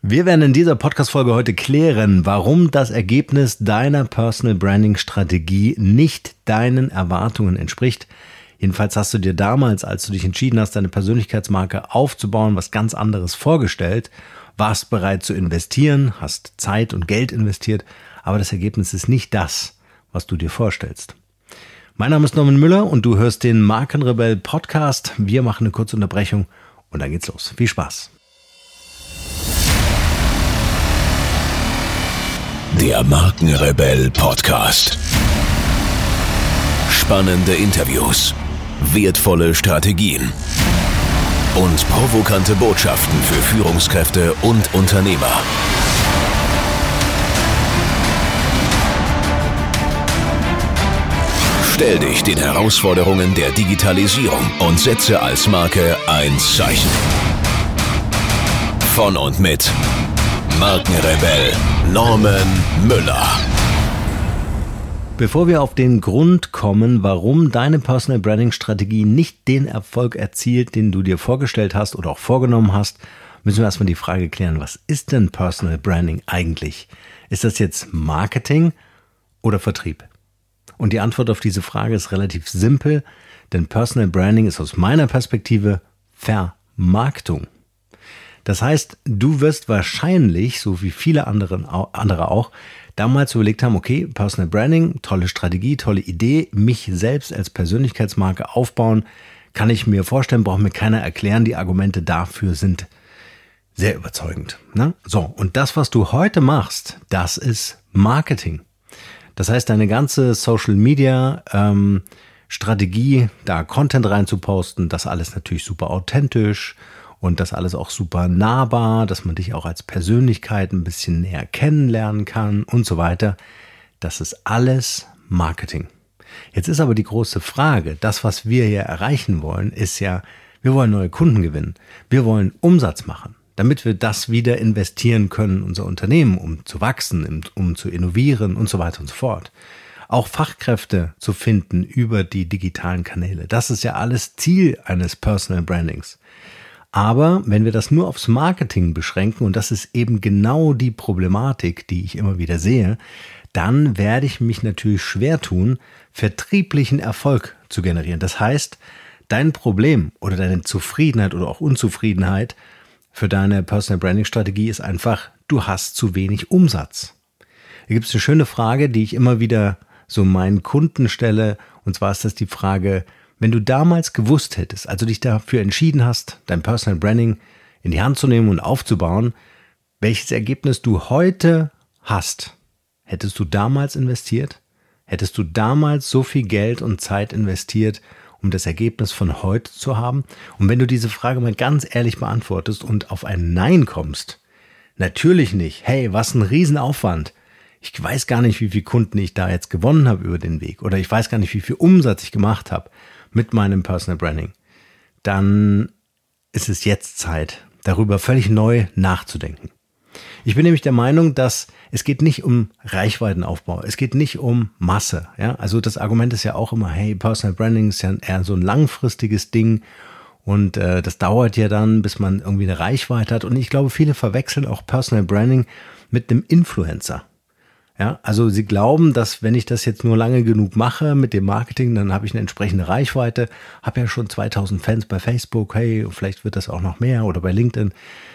Wir werden in dieser Podcast-Folge heute klären, warum das Ergebnis deiner Personal Branding Strategie nicht deinen Erwartungen entspricht. Jedenfalls hast du dir damals, als du dich entschieden hast, deine Persönlichkeitsmarke aufzubauen, was ganz anderes vorgestellt, warst bereit zu investieren, hast Zeit und Geld investiert, aber das Ergebnis ist nicht das, was du dir vorstellst. Mein Name ist Norman Müller und du hörst den Markenrebell Podcast. Wir machen eine kurze Unterbrechung und dann geht's los. Viel Spaß! Der Markenrebell Podcast. Spannende Interviews, wertvolle Strategien und provokante Botschaften für Führungskräfte und Unternehmer. Stell dich den Herausforderungen der Digitalisierung und setze als Marke ein Zeichen. Von und mit Markenrebell Norman Müller. Bevor wir auf den Grund kommen, warum deine Personal Branding Strategie nicht den Erfolg erzielt, den du dir vorgestellt hast oder auch vorgenommen hast, müssen wir erstmal die Frage klären, was ist denn Personal Branding eigentlich? Ist das jetzt Marketing oder Vertrieb? Und die Antwort auf diese Frage ist relativ simpel, denn Personal Branding ist aus meiner Perspektive Vermarktung. Das heißt, du wirst wahrscheinlich, so wie viele andere auch, damals überlegt haben, okay, Personal Branding, tolle Strategie, tolle Idee, mich selbst als Persönlichkeitsmarke aufbauen, kann ich mir vorstellen, braucht mir keiner erklären, die Argumente dafür sind sehr überzeugend. Ne? So, und das, was du heute machst, das ist Marketing. Das heißt, deine ganze Social Media Strategie, da Content reinzuposten, das alles natürlich super authentisch und das alles auch super nahbar, dass man dich auch als Persönlichkeit ein bisschen näher kennenlernen kann und so weiter. Das ist alles Marketing. Jetzt ist aber die große Frage, das, was wir hier erreichen wollen, ist ja, wir wollen neue Kunden gewinnen. Wir wollen Umsatz machen, damit wir das wieder investieren können in unser Unternehmen, um zu wachsen, um zu innovieren und so weiter und so fort. Auch Fachkräfte zu finden über die digitalen Kanäle. Das ist ja alles Ziel eines Personal Brandings. Aber wenn wir das nur aufs Marketing beschränken, und das ist eben genau die Problematik, die ich immer wieder sehe, dann werde ich mich natürlich schwer tun, vertrieblichen Erfolg zu generieren. Das heißt, dein Problem oder deine Zufriedenheit oder auch Unzufriedenheit für deine Personal Branding Strategie ist einfach, du hast zu wenig Umsatz. Da gibt es eine schöne Frage, die ich immer wieder so meinen Kunden stelle, und zwar ist das die Frage: Wenn du damals gewusst hättest, also dich dafür entschieden hast, dein Personal Branding in die Hand zu nehmen und aufzubauen, welches Ergebnis du heute hast, hättest du damals investiert? Hättest du damals so viel Geld und Zeit investiert, um das Ergebnis von heute zu haben? Und wenn du diese Frage mal ganz ehrlich beantwortest und auf ein Nein kommst, natürlich nicht. Hey, was ein Riesenaufwand. Ich weiß gar nicht, wie viele Kunden ich da jetzt gewonnen habe über den Weg. Oder ich weiß gar nicht, wie viel Umsatz ich gemacht habe mit meinem Personal Branding. Dann ist es jetzt Zeit, darüber völlig neu nachzudenken. Ich bin nämlich der Meinung, dass es geht nicht um Reichweitenaufbau, es geht nicht um Masse. Ja? Also das Argument ist ja auch immer, hey, Personal Branding ist ja eher so ein langfristiges Ding und das dauert ja dann, bis man irgendwie eine Reichweite hat. Und ich glaube, viele verwechseln auch Personal Branding mit einem Influencer. Ja, also sie glauben, dass wenn ich das jetzt nur lange genug mache mit dem Marketing, dann habe ich eine entsprechende Reichweite, habe ja schon 2000 Fans bei Facebook, hey, vielleicht wird das auch noch mehr oder bei LinkedIn.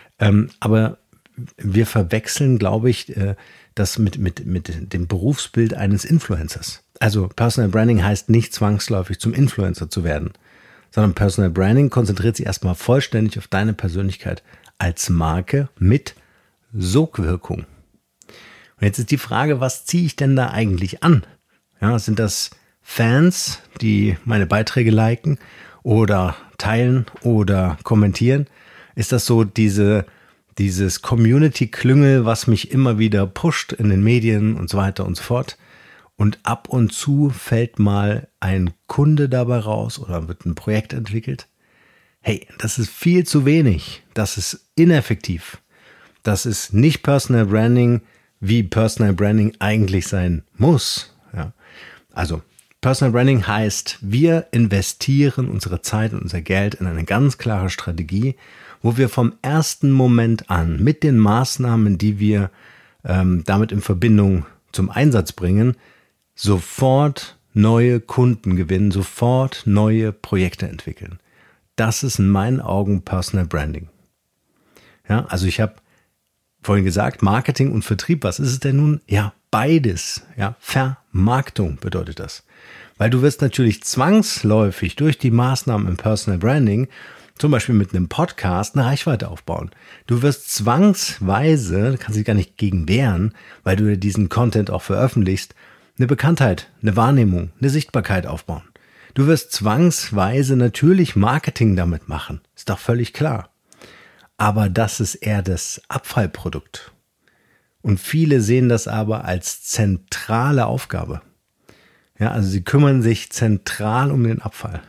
Aber wir verwechseln, glaube ich, das mit dem Berufsbild eines Influencers. Also Personal Branding heißt nicht zwangsläufig zum Influencer zu werden, sondern Personal Branding konzentriert sich erstmal vollständig auf deine Persönlichkeit als Marke mit Sogwirkung. Und jetzt ist die Frage, was ziehe ich denn da eigentlich an? Ja, sind das Fans, die meine Beiträge liken oder teilen oder kommentieren? Ist das so dieses Community-Klüngel, was mich immer wieder pusht in den Medien und so weiter und so fort? Und ab und zu fällt mal ein Kunde dabei raus oder wird ein Projekt entwickelt? Hey, das ist viel zu wenig. Das ist ineffektiv. Das ist nicht Personal Branding, wie Personal Branding eigentlich sein muss. Ja. Also Personal Branding heißt, wir investieren unsere Zeit und unser Geld in eine ganz klare Strategie, wo wir vom ersten Moment an mit den Maßnahmen, die wir damit in Verbindung zum Einsatz bringen, sofort neue Kunden gewinnen, sofort neue Projekte entwickeln. Das ist in meinen Augen Personal Branding. Ja, also ich habe vorhin gesagt, Marketing und Vertrieb, was ist es denn nun? Ja, beides. Ja, Vermarktung bedeutet das. Weil du wirst natürlich zwangsläufig durch die Maßnahmen im Personal Branding, zum Beispiel mit einem Podcast, eine Reichweite aufbauen. Du wirst zwangsweise, kannst dich gar nicht gegen wehren, weil du dir diesen Content auch veröffentlichst, eine Bekanntheit, eine Wahrnehmung, eine Sichtbarkeit aufbauen. Du wirst zwangsweise natürlich Marketing damit machen. Ist doch völlig klar. Aber das ist eher das Abfallprodukt. Und viele sehen das aber als zentrale Aufgabe. Ja, also sie kümmern sich zentral um den Abfall.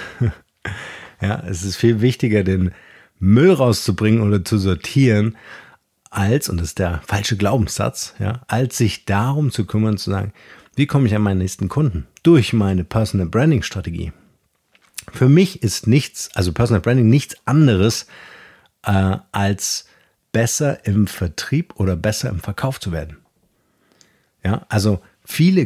Ja, es ist viel wichtiger, den Müll rauszubringen oder zu sortieren, als, und das ist der falsche Glaubenssatz, ja, als sich darum zu kümmern, zu sagen, wie komme ich an meinen nächsten Kunden? Durch meine Personal Branding Strategie. Für mich ist Personal Branding nichts anderes, als besser im Vertrieb oder besser im Verkauf zu werden. Ja, also viele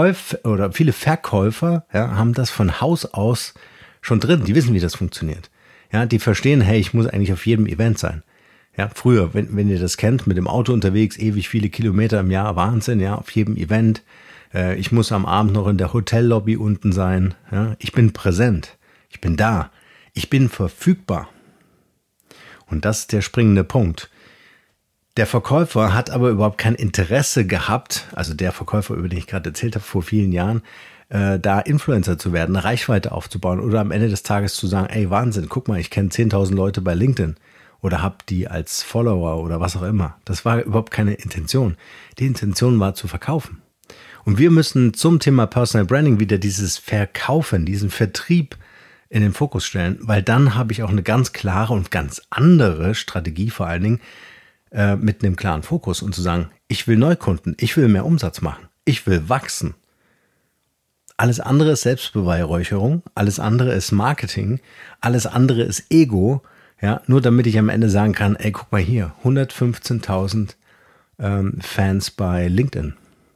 Verkäufer, ja, haben das von Haus aus schon drin. Die wissen, wie das funktioniert. Ja, die verstehen, hey, ich muss eigentlich auf jedem Event sein. Ja, früher, wenn ihr das kennt, mit dem Auto unterwegs, ewig viele Kilometer im Jahr, Wahnsinn, ja, auf jedem Event. Ich muss am Abend noch in der Hotellobby unten sein. Ja, ich bin präsent. Ich bin da. Ich bin verfügbar. Und das ist der springende Punkt. Der Verkäufer hat aber überhaupt kein Interesse gehabt, also der Verkäufer, über den ich gerade erzählt habe, vor vielen Jahren, da Influencer zu werden, eine Reichweite aufzubauen oder am Ende des Tages zu sagen, ey Wahnsinn, guck mal, ich kenne 10.000 Leute bei LinkedIn oder habe die als Follower oder was auch immer. Das war überhaupt keine Intention. Die Intention war zu verkaufen. Und wir müssen zum Thema Personal Branding wieder dieses Verkaufen, diesen Vertrieb in den Fokus stellen, weil dann habe ich auch eine ganz klare und ganz andere Strategie vor allen Dingen mit einem klaren Fokus und zu sagen, ich will Neukunden, ich will mehr Umsatz machen, ich will wachsen. Alles andere ist Selbstbeweihräucherung, alles andere ist Marketing, alles andere ist Ego, ja, nur damit ich am Ende sagen kann, ey, guck mal hier, 115.000 Fans bei LinkedIn.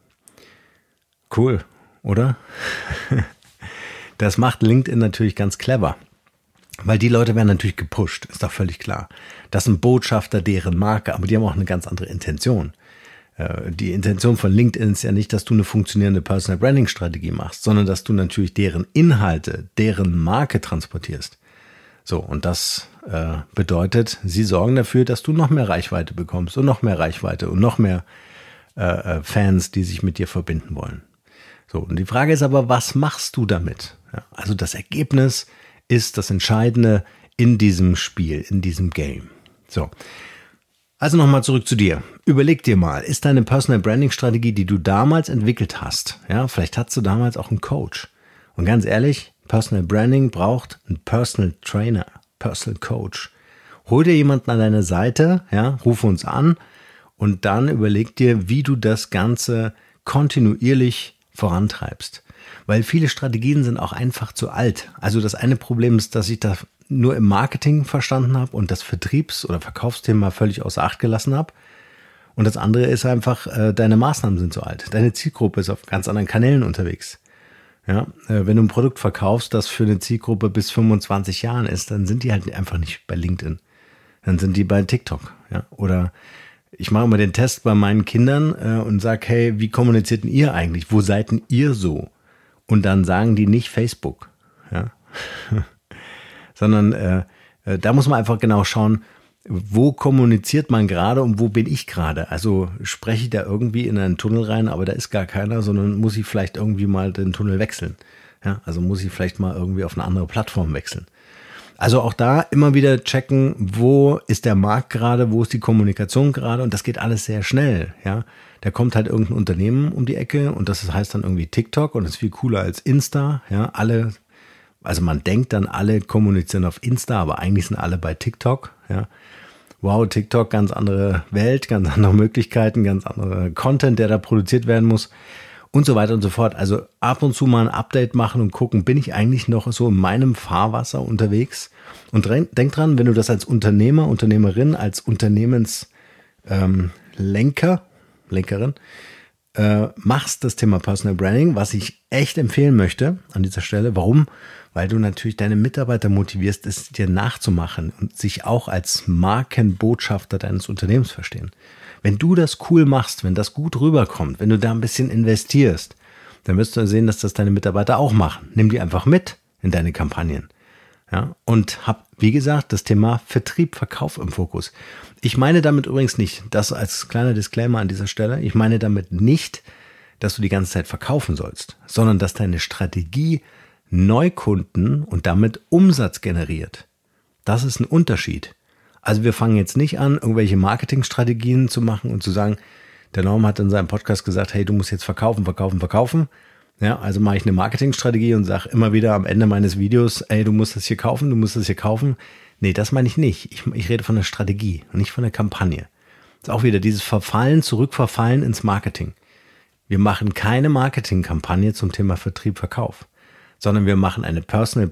Cool, oder? Das macht LinkedIn natürlich ganz clever, weil die Leute werden natürlich gepusht, ist doch völlig klar. Das sind Botschafter deren Marke, aber die haben auch eine ganz andere Intention. Die Intention von LinkedIn ist ja nicht, dass du eine funktionierende Personal Branding Strategie machst, sondern dass du natürlich deren Inhalte, deren Marke transportierst. So, und das bedeutet, sie sorgen dafür, dass du noch mehr Reichweite bekommst und noch mehr Reichweite und noch mehr Fans, die sich mit dir verbinden wollen. So, und die Frage ist aber, was machst du damit? Ja, also das Ergebnis ist das Entscheidende in diesem Spiel, in diesem Game. So, also nochmal zurück zu dir. Überleg dir mal, ist deine Personal Branding Strategie, die du damals entwickelt hast, ja, vielleicht hattest du damals auch einen Coach. Und ganz ehrlich, Personal Branding braucht einen Personal Trainer, Personal Coach. Hol dir jemanden an deine Seite, ja, ruf uns an und dann überleg dir, wie du das Ganze kontinuierlich vorantreibst. Weil viele Strategien sind auch einfach zu alt. Also das eine Problem ist, dass ich da nur im Marketing verstanden habe und das Vertriebs- oder Verkaufsthema völlig außer Acht gelassen habe. Und das andere ist einfach, deine Maßnahmen sind zu alt. Deine Zielgruppe ist auf ganz anderen Kanälen unterwegs. Ja, wenn du ein Produkt verkaufst, das für eine Zielgruppe bis 25 Jahren ist, dann sind die halt einfach nicht bei LinkedIn. Dann sind die bei TikTok. Ja? Oder ich mache immer den Test bei meinen Kindern und sage, hey, wie kommuniziert denn ihr eigentlich? Wo seid denn ihr so? Und dann sagen die nicht Facebook. Ja? Sondern da muss man einfach genau schauen, wo kommuniziert man gerade und wo bin ich gerade? Also spreche ich da irgendwie in einen Tunnel rein, aber da ist gar keiner, sondern muss ich vielleicht irgendwie mal den Tunnel wechseln. Ja? Also muss ich vielleicht mal irgendwie auf eine andere Plattform wechseln. Also auch da immer wieder checken, wo ist der Markt gerade, wo ist die Kommunikation gerade und das geht alles sehr schnell. Ja, da kommt halt irgendein Unternehmen um die Ecke und das heißt dann irgendwie TikTok und das ist viel cooler als Insta. Ja, also man denkt dann, alle kommunizieren auf Insta, aber eigentlich sind alle bei TikTok. Ja, wow, TikTok, ganz andere Welt, ganz andere Möglichkeiten, ganz andere Content, der da produziert werden muss. und so weiter und so fort. Also ab und zu mal ein Update machen und gucken, bin ich eigentlich noch so in meinem Fahrwasser unterwegs? Und denk dran, wenn du das als Unternehmer, Unternehmerin, als Unternehmenslenkerin machst, das Thema Personal Branding, was ich echt empfehlen möchte an dieser Stelle. Warum? Weil du natürlich deine Mitarbeiter motivierst, es dir nachzumachen und sich auch als Markenbotschafter deines Unternehmens verstehen. Wenn du das cool machst, wenn das gut rüberkommt, wenn du da ein bisschen investierst, dann wirst du sehen, dass das deine Mitarbeiter auch machen. Nimm die einfach mit in deine Kampagnen. Ja, und hab, wie gesagt, das Thema Vertrieb, Verkauf im Fokus. Ich meine damit übrigens nicht, das als kleiner Disclaimer an dieser Stelle, ich meine damit nicht, dass du die ganze Zeit verkaufen sollst, sondern dass deine Strategie Neukunden und damit Umsatz generiert. Das ist ein Unterschied. Also wir fangen jetzt nicht an, irgendwelche Marketingstrategien zu machen und zu sagen, der Norm hat in seinem Podcast gesagt, hey, du musst jetzt verkaufen. Ja, also mache ich eine Marketingstrategie und sage immer wieder am Ende meines Videos, ey, du musst das hier kaufen. Nee, das meine ich nicht. Ich rede von der Strategie und nicht von der Kampagne. Das ist auch wieder dieses Zurückverfallen ins Marketing. Wir machen keine Marketingkampagne zum Thema Vertrieb, Verkauf, sondern wir machen eine Personal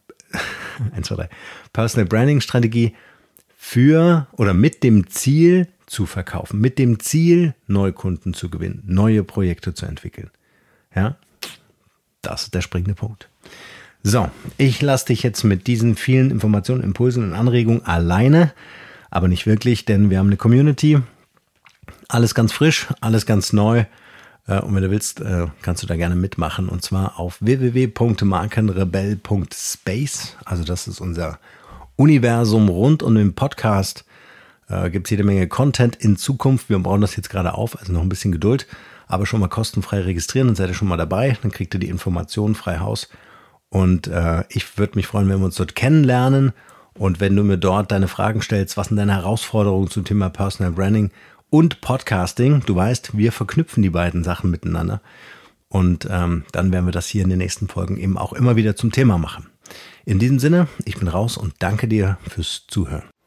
Branding Strategie für oder mit dem Ziel zu verkaufen, mit dem Ziel Neukunden zu gewinnen, neue Projekte zu entwickeln. Ja, das ist der springende Punkt. So, ich lasse dich jetzt mit diesen vielen Informationen, Impulsen und Anregungen alleine, aber nicht wirklich, denn wir haben eine Community. Alles ganz frisch, alles ganz neu. Und wenn du willst, kannst du da gerne mitmachen. Und zwar auf www.markenrebell.space. Also das ist unser Universum rund um den Podcast. Gibt es jede Menge Content in Zukunft. Wir bauen das jetzt gerade auf, also noch ein bisschen Geduld. Aber schon mal kostenfrei registrieren, dann seid ihr schon mal dabei. Dann kriegt ihr die Informationen frei Haus. Und ich würde mich freuen, wenn wir uns dort kennenlernen. Und wenn du mir dort deine Fragen stellst, was sind deine Herausforderungen zum Thema Personal Branding und Podcasting? Du weißt, wir verknüpfen die beiden Sachen miteinander. Und dann werden wir das hier in den nächsten Folgen eben auch immer wieder zum Thema machen. In diesem Sinne, ich bin raus und danke dir fürs Zuhören.